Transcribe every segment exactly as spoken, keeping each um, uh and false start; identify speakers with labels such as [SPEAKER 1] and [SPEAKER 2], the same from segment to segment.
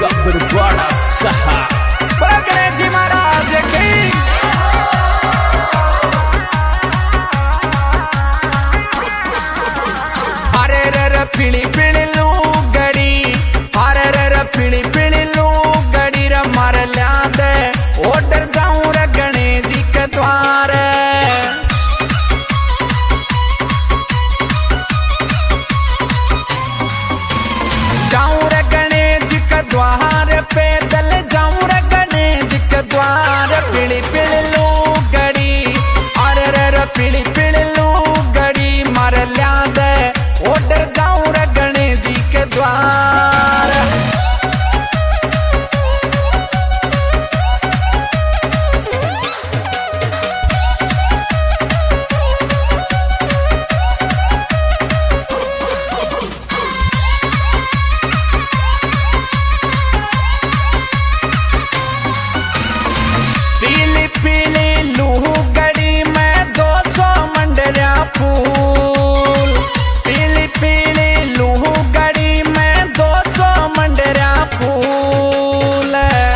[SPEAKER 1] का बरवाड़ा सहा
[SPEAKER 2] गणेश जी महाराज की। हरे रे पीली पीली लू गड़ी, हरे रे पीली पीली लू गड़ी रे मार लिया दे ओडर जाऊं रे गणेश जी के द्वार। जाऊं रे गणेश जी के द्वार, पैदल जाऊं रे गणेश जी के द्वार। पीली पीली लू गड़ी, अरे रे रे पीली पीली लू गड़ी मार लिया दे ओडर जाऊं रे गणेश जी के द्वार। पीली पीली लू गड़ी में दो सौ मंडरिया फूल, पीली पीली लू गड़ी में दो सौ मंडरिया फूल।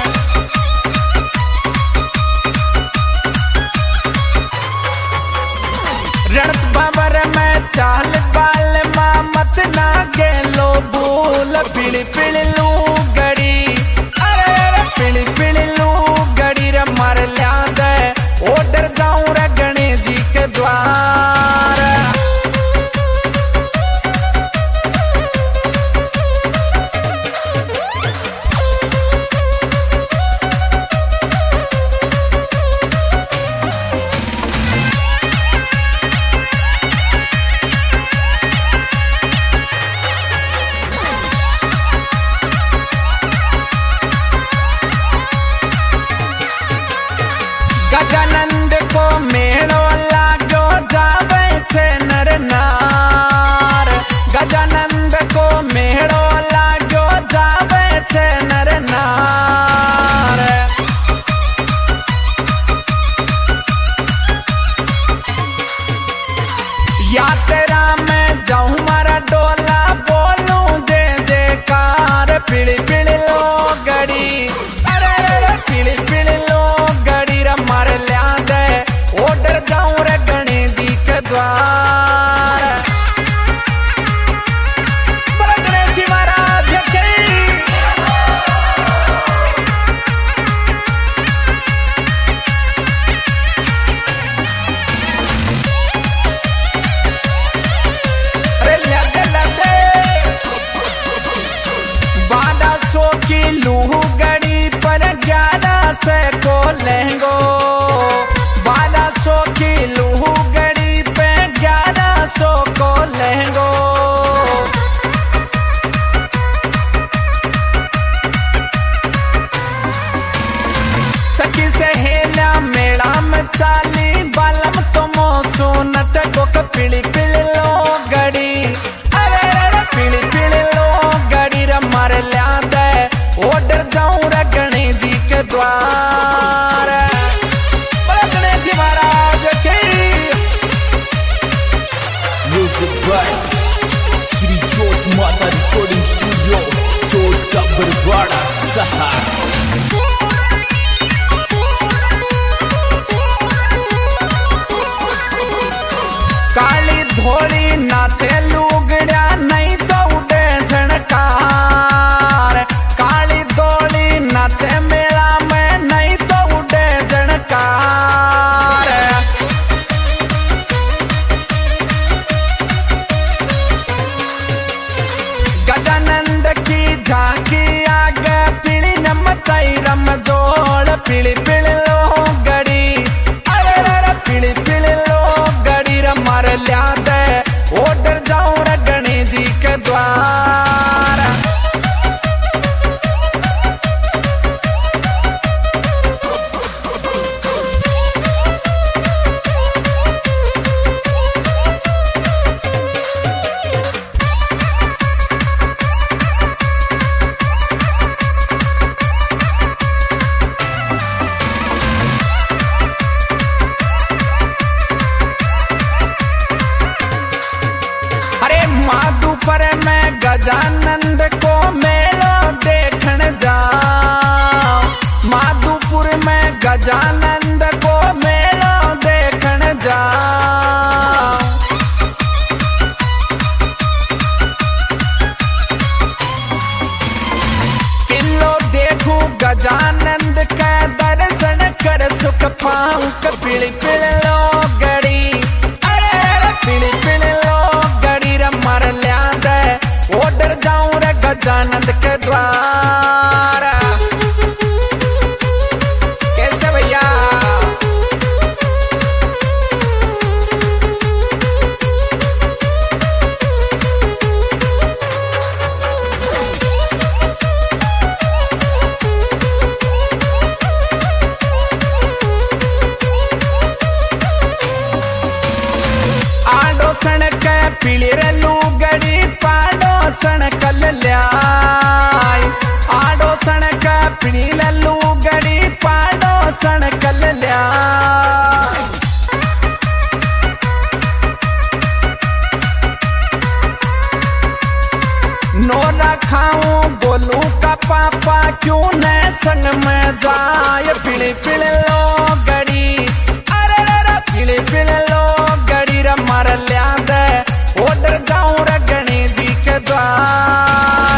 [SPEAKER 2] रणत बाबर में चाल बाल मामत ना गेलो भूल। पीली पीली लू गड़ी, अरे रे पीली पीली लू गड़ी रे मार लिया दे ओडर जाऊं रे गणेश जी के द्वार। गजानंद को मेड़ो लागो जावे छे नर नार, गजानंद को मेड़ो लागो जावे छे नर नार। यात्रा में जाऊं मारा डोला बोलूं जे जयकार। पीली पीली लो गड़ी, अरे रे पीली पीली लो गड़ी रे मार लिया दे ओडर जाऊं रे गणेश जी के द्वार। बोलो गणेश जी महाराज की। अरे लगे लगे बारह सौ की लू गड़ी पर ग्यारह से को लहंगो। बारह सौ की लू गड़ी पे ग्यारह सौ को लहंगो। सखी से हेला मेला में चाली बालम तुमो सोनत को पीली पीली लो गड़ी, अरे रे पीली पीली लो गड़ी रे मार लिया दे ओडर जाऊं रे गणेश जी के द्वार। बोलो गणेश जी महाराज की।
[SPEAKER 1] म्यूजिक बाय श्री जोत माता रिकॉर्डिंग स्टूडियो, जोत का बरवाड़ा सहा।
[SPEAKER 2] काली धोड़ी नाचे लुगड़ा नहीं तो उड़े झणकार। काली धोड़ी नाचे मेला में नहीं तो उड़े झणकार। गजानंद की झांकी आगे पीली नमताई रम जोड़। पीली पीली लो गड़ी, अरे रे पीली पीली लो गड़ी रे मार लिया दे ओडर जाऊं रे गणेश जी के द्वार। गजानंद को मेलो देखण जा गजानंद को मेलो देखण जा। किलो देखू गजानंद का दर्शन कर सुख पाऊं पीली पीली लो गड़ी। अरे पीली पीली लो गड़ी रे मर लिया दे ओडर जाऊं रे गजानंद के द्वार। कैसे भैया आडोसन के पीली रे लूगड़ी पाडोसन कल ल्याय। आडोसन के पीली रे लूगड़ी पाडोसन कल ल्याय। नोरा खाऊं बोलू का पापा क्यों न संग में जाए पीली पीली लो गड़ी। अरे रे पीली पीली लो गड़ी रे मर लिया दे ओडर जाऊं रे गणेश जी के द्वार।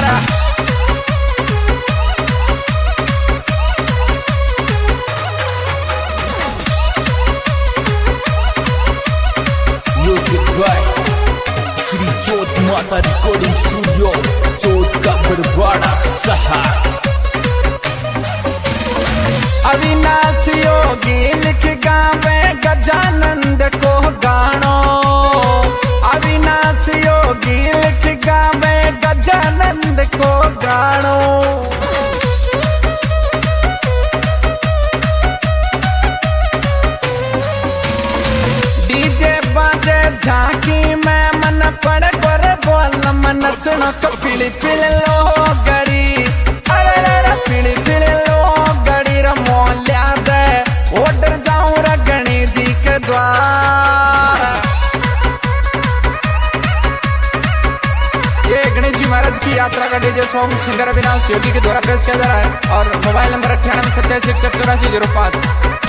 [SPEAKER 1] म्यूजिक बाय श्री जोत माता रिकॉर्डिंग स्टूडियो जोत का बरवाड़ा शहर।
[SPEAKER 2] अविनाश योगी लिख गावे गजानंद को गानो। अविनाश योगी लिख गावे गजानंद को गानो। डीजे बाजे झांकी में मन पड़ कर बोल मन नचनो को पीली पीली लो गड़ी। अरे रे पीली पीली लो गड़ी रे मोल्या दे ओडर जाऊं रे गणेश जी के द्वार। ये गणेश जी महाराज की यात्रा का DJ song singer Avinash Yogi के द्वारा पेश किया जा रहा है और मोबाइल नंबर अट्ठानवे सत्ताईस इकसठ चौरासी जीरो पाँच।